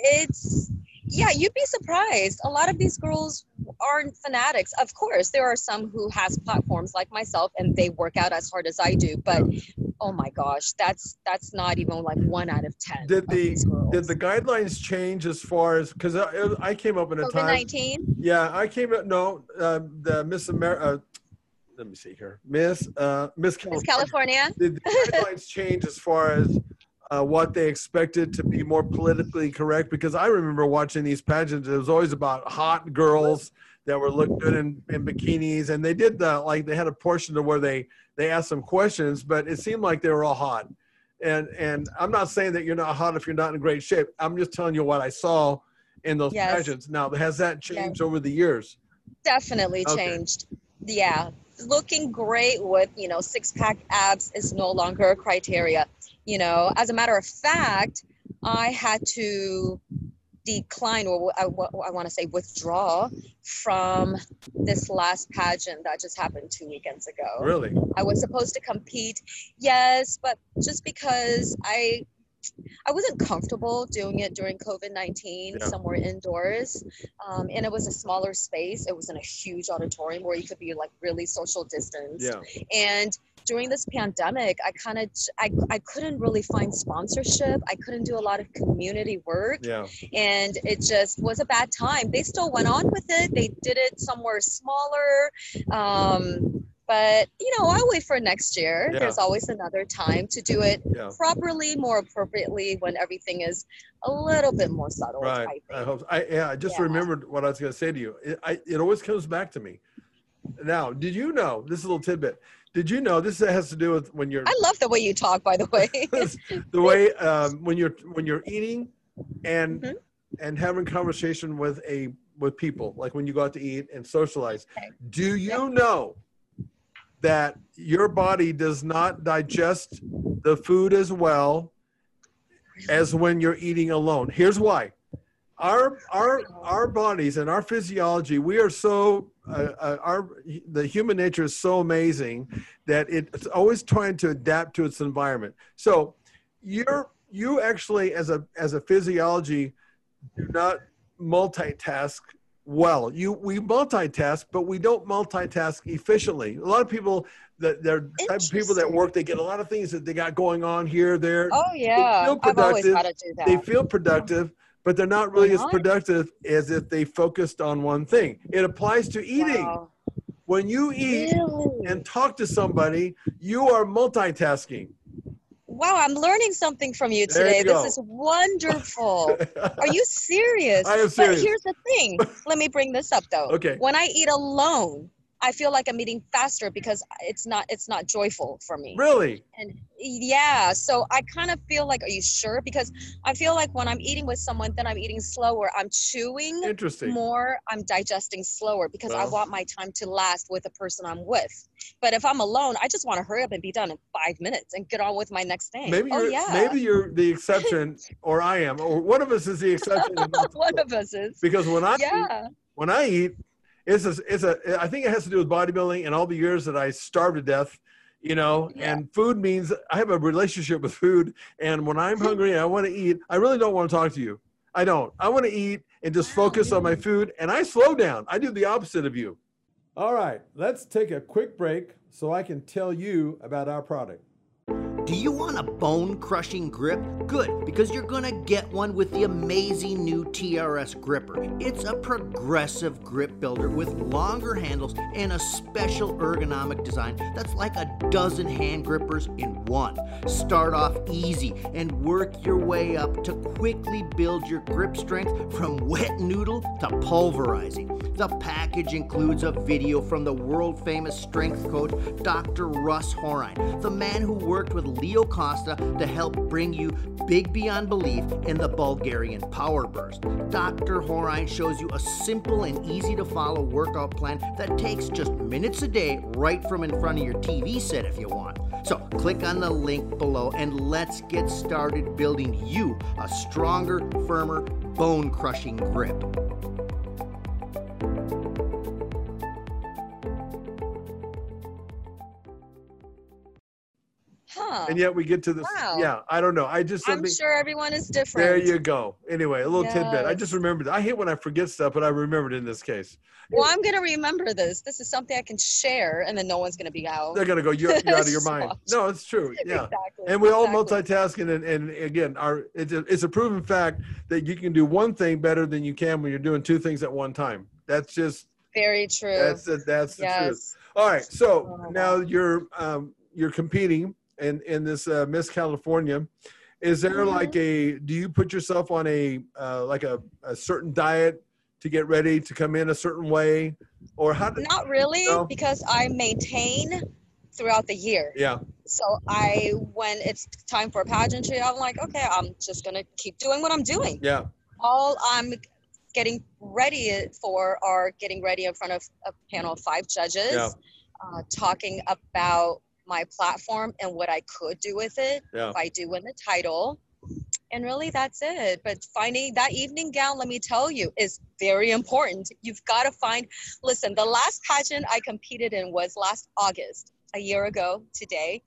you'd be surprised. A lot of these girls aren't fanatics. Of course, there are some who has platforms like myself, and they work out as hard as I do. But oh my gosh, that's not even like 1 out of 10. Did the guidelines change as far as, because I came up in a time. COVID-19? Yeah, I came up. No, the Miss America. Let me see here, Miss California. Did the guidelines change as far as what they expected to be more politically correct? Because I remember watching these pageants, it was always about hot girls that were look good in bikinis, and they did they had a portion to where they asked some questions, but it seemed like they were all hot. And I'm not saying that you're not hot if you're not in great shape. I'm just telling you what I saw in those pageants. Now, has that changed over the years? Definitely changed. Yeah. Looking great with, six-pack abs is no longer a criteria. As a matter of fact, I had to decline, or I want to say withdraw from this last pageant that just happened 2 weekends ago. Really? I was supposed to compete, yes, but just because I wasn't comfortable doing it during COVID-19 somewhere indoors. And it was a smaller space. It wasn't a huge auditorium where you could be like really social distanced. Yeah. And during this pandemic, I couldn't really find sponsorship. I couldn't do a lot of community work. Yeah. And it just was a bad time. They still went on with it. They did it somewhere smaller. But, I'll wait for next year. Yeah. There's always another time to do it properly, more appropriately when everything is a little bit more subtle. Right. I hope. I just remembered what I was going to say to you. It always comes back to me. Now, did you know, this is a little tidbit. Did you know this has to do with when you're... I love the way you talk, by the way. The way when you're eating and having conversation with people, like when you go out to eat and socialize. Okay. Do you know that your body does not digest the food as well as when you're eating alone? Here's why. Our bodies and our physiology, we are so the human nature is so amazing that it's always trying to adapt to its environment. So you actually as a physiology do not multitask well. We multitask, but we don't multitask efficiently. A lot of people they're type of people that work, they get a lot of things that they got going on here, there. Oh yeah. I've always got to do that. They feel productive, but they're not really as productive as if they focused on one thing. It applies to eating. Wow. When you eat and talk to somebody, you are multitasking. Wow, I'm learning something from you today. This is wonderful. Are you serious? I am serious. But here's the thing. Let me bring this up though. Okay. When I eat alone, I feel like I'm eating faster because it's not joyful for me. Really? And yeah, so I kind of feel like, are you sure? Because I feel like when I'm eating with someone, then I'm eating slower. I'm chewing more. I'm digesting slower because I want my time to last with the person I'm with. But if I'm alone, I just want to hurry up and be done in 5 minutes and get on with my next thing. Maybe you're the exception, or I am, or one of us is the exception. One of us is. Because when I eat, I think it has to do with bodybuilding and all the years that I starved to death, and food means I have a relationship with food. And when I'm hungry and I want to eat, I really don't want to talk to you. I don't. I want to eat and just focus on my food, and I slow down. I do the opposite of you. All right, let's take a quick break so I can tell you about our product. Do you want a bone-crushing grip? Good, because you're gonna get one with the amazing new TRS gripper. It's a progressive grip builder with longer handles and a special ergonomic design that's like a dozen hand grippers in one. Start off easy and work your way up to quickly build your grip strength from wet noodle to pulverizing. The package includes a video from the world-famous strength coach, Dr. Russ Horine, the man who worked with Leo Costa to help bring you big beyond belief in the Bulgarian Power Burst. Dr. Horine shows you a simple and easy to follow workout plan that takes just minutes a day right from in front of your TV set if you want. So click on the link below and let's get started building you a stronger, firmer, bone-crushing grip. And yet we get to this. Wow. Yeah, I don't know. I'm sure everyone is different. There you go. Anyway, a little tidbit. I just remembered. I hate when I forget stuff, but I remembered in this case. Well, I'm going to remember this. This is something I can share, and then no one's going to be out. They're going to go, you're out of your mind. No, it's true. Yeah. Exactly. And we all multitask. And again, it's a proven fact that you can do one thing better than you can when you're doing two things at one time. That's just very true. That's the truth. All right. So now you're competing in this Miss California. Is there do you put yourself on a certain diet to get ready to come in a certain way, or how? Not really, because I maintain throughout the year. Yeah. So when it's time for pageantry, I'm like, okay, I'm just going to keep doing what I'm doing. Yeah. All I'm getting ready in front of a panel of 5 judges, talking about my platform and what I could do with it if I do win the title. And really, that's it. But finding that evening gown, let me tell you, is very important. You've got to listen, the last pageant I competed in was last August, a year ago today.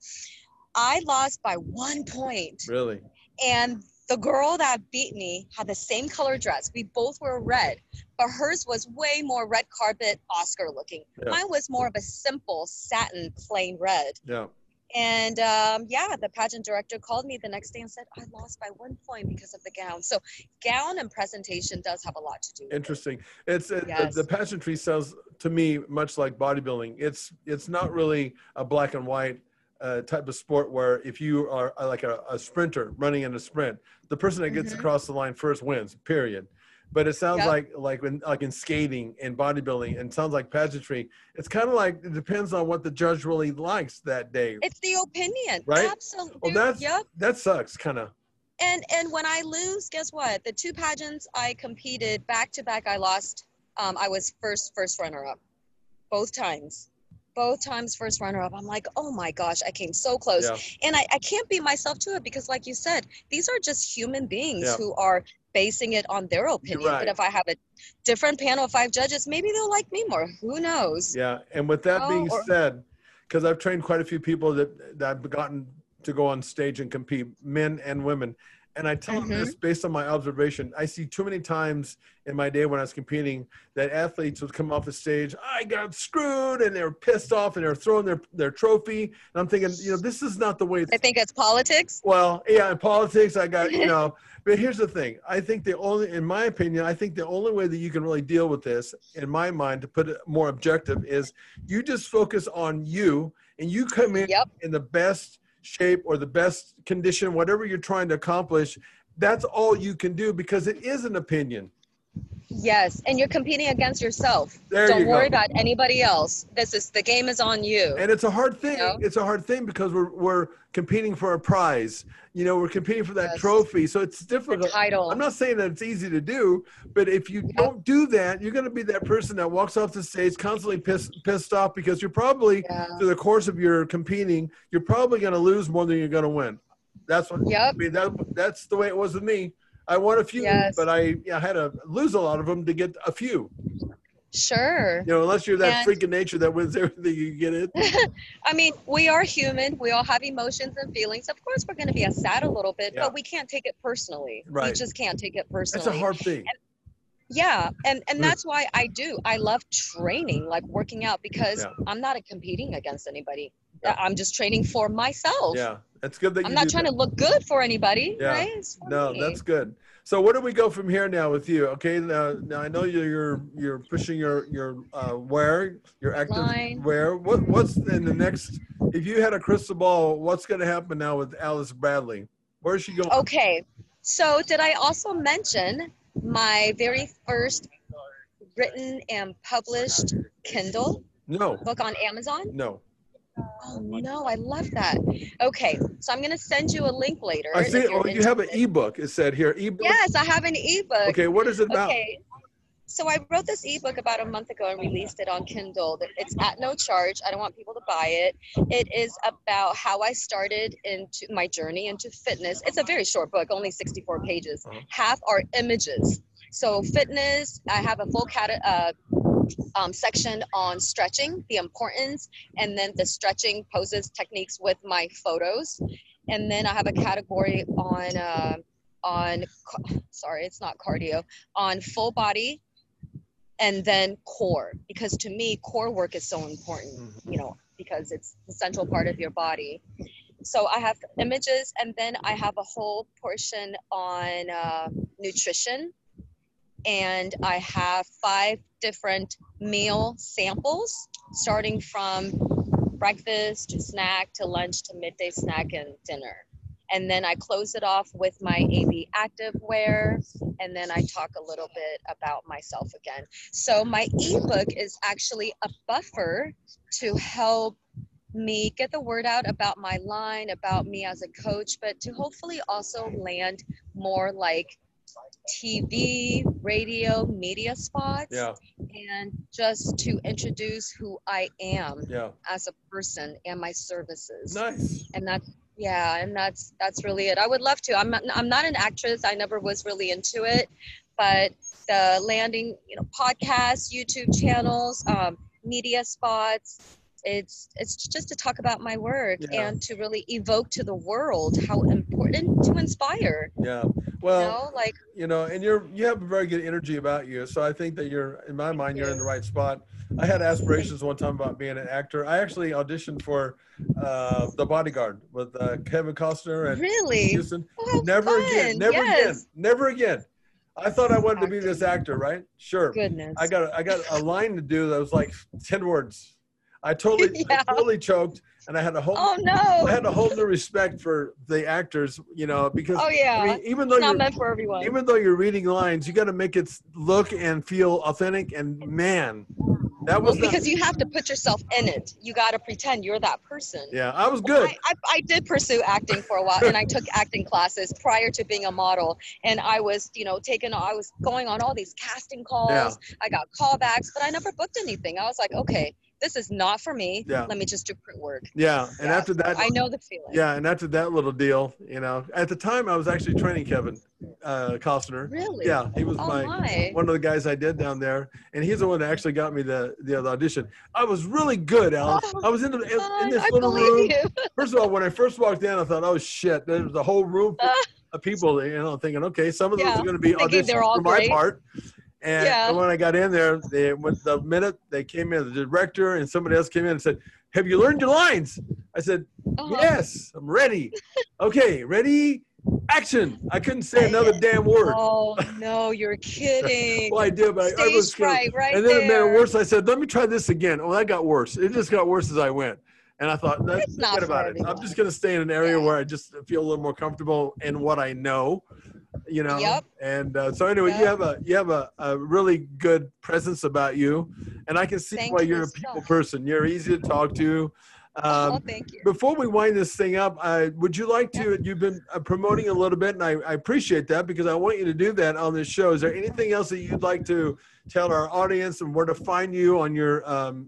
I lost by 1 point. Really? And the girl that beat me had the same color dress. We both were red, but hers was way more red carpet Oscar looking. Yeah. Mine was more of a simple satin plain red. Yeah. And the pageant director called me the next day and said, I lost by 1 point because of the gown. So gown and presentation does have a lot to do with Interesting. The pageantry sounds to me much like bodybuilding. It's not really a black and white type of sport where if you are like a sprinter running in a sprint, the person that gets across the line first wins, period. But it sounds like in skating and bodybuilding, and it sounds like pageantry. It's kind of like it depends on what the judge really likes that day. It's the opinion, right? Absolutely. Well, that sucks, kind of. And when I lose, guess what? The 2 pageants I competed back to back, I lost. I was first runner up, both times. Both times first runner up. I'm like, oh my gosh, I came so close. Yeah. And I can't beat myself to it because, like you said, these are just human beings who are basing it on their opinion. Right. But if I have a different panel of 5 judges, maybe they'll like me more. Who knows? Yeah. And with that being said, because I've trained quite a few people that I've gotten to go on stage and compete, men and women. And I tell them this based on my observation. I see too many times in my day when I was competing that athletes would come off the stage, I got screwed, and they were pissed off and they're throwing their trophy. And I'm thinking, this is not the way. I think it's politics. Well, yeah, in politics, I got, but here's the thing. In my opinion, I think the only way that you can really deal with this, in my mind, to put it more objective, is you just focus on you and you come in in the best shape or the best condition, whatever you're trying to accomplish. That's all you can do because it is an opinion. Yes, and you're competing against yourself. Don't worry about anybody else. The game is on you. And it's a hard thing. It's a hard thing because we're competing for a prize. We're competing for that trophy. So it's difficult. The title. I'm not saying that it's easy to do, but if you don't do that, you're going to be that person that walks off the stage constantly pissed off because you're probably, through the course of your competing, you're probably going to lose more than you're going to win. That's what. I mean, that's the way it was with me. I won a few, but I had to lose a lot of them to get a few. Sure. Unless you're that freak of nature that wins everything you get it. I mean, we are human. We all have emotions and feelings. Of course, we're going to be sad a little bit, but we can't take it personally. Right. We just can't take it personally. That's a hard thing. And that's why I love training, like working out, because I'm not competing against anybody. I'm just training for myself. Yeah, that's good that I'm not trying to look good for anybody, right? No, that's good. So where do we go from here now with you? Okay, now I know you're pushing your wear, your active wear. What's in the next? If you had a crystal ball, what's going to happen now with Alice Bradley? Where's she going? Okay, so did I also mention my very first written and published Kindle book on Amazon? No. Oh no, I love that. Okay, so I'm going to send you a link later. I see. You have an ebook. It said here, ebook. Yes, I have an ebook. Okay, what is it about? Okay, so I wrote this ebook about a month ago and released it on Kindle. It's at no charge. I don't want people to buy it. It is about how I started into my journey into fitness. It's a very short book, only 64 pages. Half are images. So fitness, I have a full section on stretching, the importance, and then the stretching poses, techniques with my photos. And then I have a category on sorry, it's not cardio, on full body, and then core, because to me, core work is so important, because it's the central part of your body. So I have images, and then I have a whole portion on nutrition. And I have 5 different meal samples, starting from breakfast to snack to lunch to midday snack and dinner. And then I close it off with my AB active wear, and then I talk a little bit about myself again. So my ebook is actually a buffer to help me, get the word out about my line, about me as a coach, but to hopefully also land more like TV, radio, media spots, Yeah. and just to introduce who I am Yeah. as a person and my services. Nice. And that's really it. I would love to. I'm not an actress. I never was really into it, but the landing, podcasts, YouTube channels, media spots. It's just to talk about my work and to really evoke to the world how important to inspire. Yeah. Well, and you have a very good energy about you. So I think that in my mind, you're in the right spot. I had aspirations one time about being an actor. I actually auditioned for The Bodyguard with Kevin Costner and Houston. Oh, never fun. again. Never again. I thought I wanted to be this actor, right? Sure. Goodness. I got a line to do that was like 10 words. I totally choked, and I had a whole I had a whole new respect for the actors, because even though not meant for everyone. Even though you're reading lines, you got to make it look and feel authentic. And man, that was because you have to put yourself in it. You got to pretend you're that person. Yeah, I was good. I did pursue acting for a while, and I took acting classes prior to being a model. And I was, I was going on all these casting calls. Yeah. I got callbacks, but I never booked anything. I was like, okay, this is not for me. Yeah. Let me just do print work. Yeah. And after that, I know the feeling. Yeah. And after that little deal, at the time I was actually training Kevin Costner. Really? Yeah. He was one of the guys I did down there. And he's the one that actually got me the audition. I was really good, Alex. I was in this little room. First of all, when I first walked in, I thought, oh shit, there was a whole room of people, thinking, okay, some of those are going to be auditions for my part. And when I got in there, the minute they came in, the director and somebody else came in and said, have you learned your lines? I said, yes, I'm ready. Okay, ready, action. I couldn't say another damn word. Oh, no, you're kidding. Well, I did, but I was scared. Right and then it made it worse. I said, let me try this again. Oh, that got worse. It just got worse as I went. And I thought, forget about it. I'm just going to stay in an area where I just feel a little more comfortable in what I know. Yep. And so anyway, you have a really good presence about you, and I can see why you're a people person. You're easy to talk to. Thank you. Before we wind this thing up, would you like to? You've been promoting a little bit, and I appreciate that because I want you to do that on this show. Is there anything else that you'd like to tell our audience and where to find you on your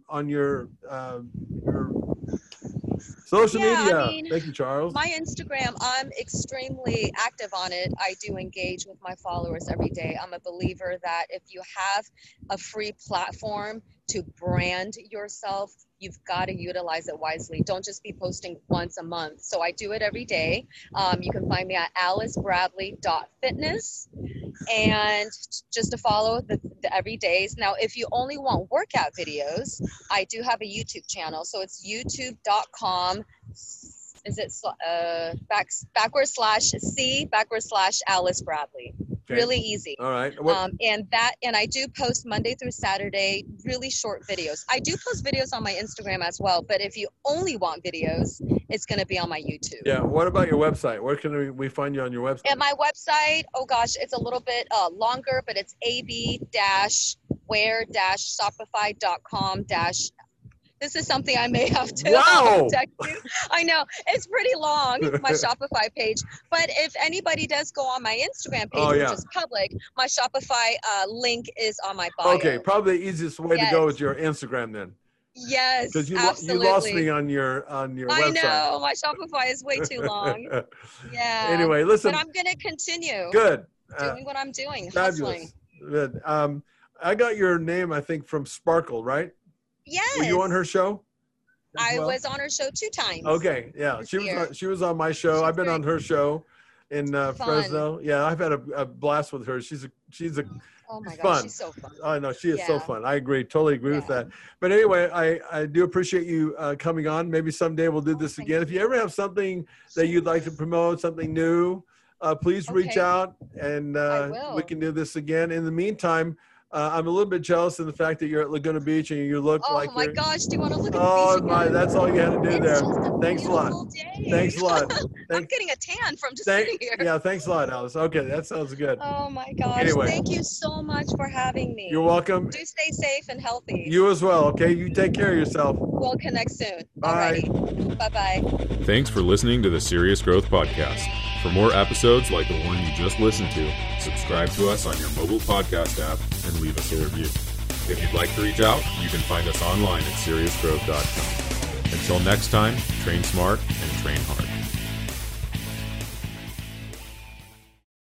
social media? Thank you, Charles. My Instagram, I'm extremely active on it. I do engage with my followers every day. I'm a believer that if you have a free platform to brand yourself, you've got to utilize it wisely. Don't just be posting once a month. So I do it every day. You can find me at alicebradley.fitness and just to follow the everydays. Now, if you only want workout videos, I do have a YouTube channel. So it's youtube.com. Is it /C/Alice Bradley? Okay. Really easy. All right. And I do post Monday through Saturday, really short videos. I do post videos on my Instagram as well, but if you only want videos, it's going to be on my YouTube. Yeah. What about your website? Where can we find you on your website? At my website, oh gosh, it's a little bit longer, but it's ab-where-shopify.com- This is something I may have to text you. I know it's pretty long, my Shopify page. But if anybody does go on my Instagram page, which is public, my Shopify link is on my bio. Okay, probably the easiest way to go is your Instagram then. Yes, because you lost me on your website. I know my Shopify is way too long. Yeah. Anyway, listen. But I'm gonna continue. Good. Doing what I'm doing. Fabulous. Good. I got your name, I think, from Sparkle, right? Yes. Were you on her show? I was on her show 2 times. Okay, yeah, she was on my show. I've been on her show in Fresno. Yeah, I've had a blast with her. She's a oh my gosh, she's so fun. I know she is so fun. I totally agree with that. But anyway, I do appreciate you coming on. Maybe someday we'll do this again. If you ever have something that you'd like to promote, something new, please reach out and we can do this again. In the meantime, I'm a little bit jealous of the fact that you're at Laguna Beach and you look like oh my gosh, do you want to look at the oh beach my, again? that's all you had to do It's there. just a Thanks a lot. beautiful day. Thanks a lot. I'm getting a tan from just sitting here. Yeah, thanks a lot, Alice. Okay, that sounds good. Oh my gosh. Anyway. Thank you so much for having me. You're welcome. Do stay safe and healthy. You as well, okay? You take care of yourself. We'll connect soon. Bye. Alrighty. Bye-bye. Thanks for listening to the Serious Growth Podcast. For more episodes like the one you just listened to, subscribe to us on your mobile podcast app and leave us a review. If you'd like to reach out, you can find us online at seriousgrowth.com. Until next time, train smart and train hard.